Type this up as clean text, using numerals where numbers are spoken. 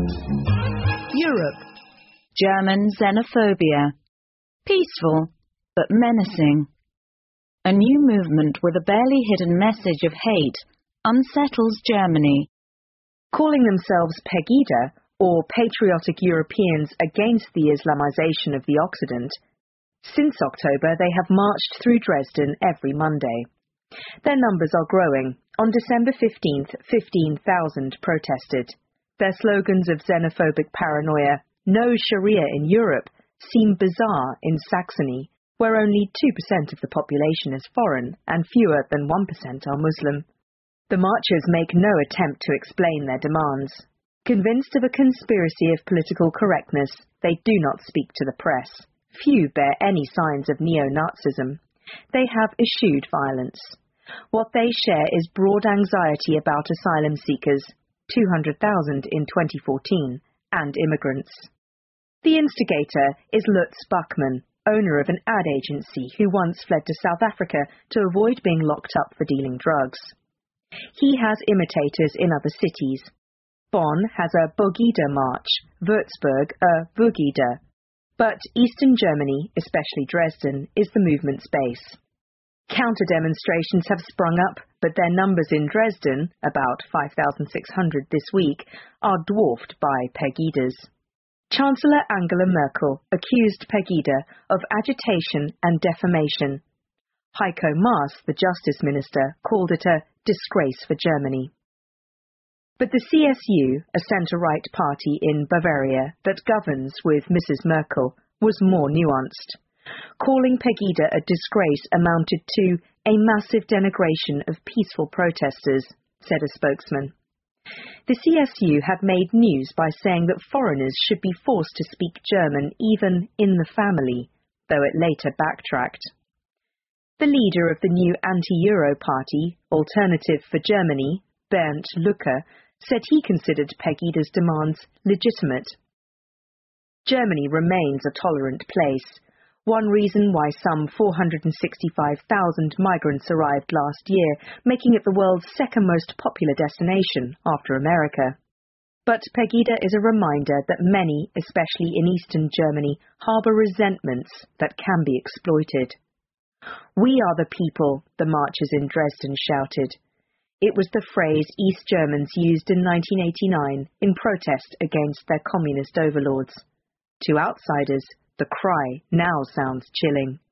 Europe. German xenophobia. Peaceful, but menacing. A new movement with a barely hidden message of hate unsettles Germany. Calling themselves Pegida, or Patriotic Europeans Against the Islamization of the Occident, since October they have marched through Dresden every Monday. Their numbers are growing. On December 15th, 15,000 protested. Their slogans of xenophobic paranoia, "No Sharia in Europe," seem bizarre in Saxony, where only 2% of the population is foreign and fewer than 1% are Muslim. The marchers make no attempt to explain their demands. Convinced of a conspiracy of political correctness, they do not speak to the press. Few bear any signs of neo-Nazism. They have eschewed violence. What they share is broad anxiety about asylum seekers, 200,000 in 2014, and immigrants. The instigator is Lutz Bachmann, owner of an ad agency who once fled to South Africa to avoid being locked up for dealing drugs. He has imitators in other cities. Bonn has a Bogida march, Würzburg a Vugida. But Eastern Germany, especially Dresden, is the movement's base. Counter-demonstrations have sprung up, but their numbers in Dresden, about 5,600 this week, are dwarfed by Pegidas. Chancellor Angela Merkel accused Pegida of agitation and defamation. Heiko Maas, the Justice Minister, called it a disgrace for Germany. But the CSU, a centre-right party in Bavaria that governs with Mrs. Merkel, was more nuanced. Calling Pegida a disgrace amounted to a massive denigration of peaceful protesters, said a spokesman. The CSU had made news by saying that foreigners should be forced to speak German even in the family, though it later backtracked. The leader of the new anti-Euro party, Alternative for Germany, Bernd Lucke, said he considered Pegida's demands legitimate. Germany remains a tolerant place. One reason why some 465,000 migrants arrived last year, making it the world's second most popular destination after America. But Pegida is a reminder that many, especially in Eastern Germany, harbour resentments that can be exploited. "We are the people," the marchers in Dresden shouted. It was the phrase East Germans used in 1989 in protest against their communist overlords. To outsiders, the cry now sounds chilling.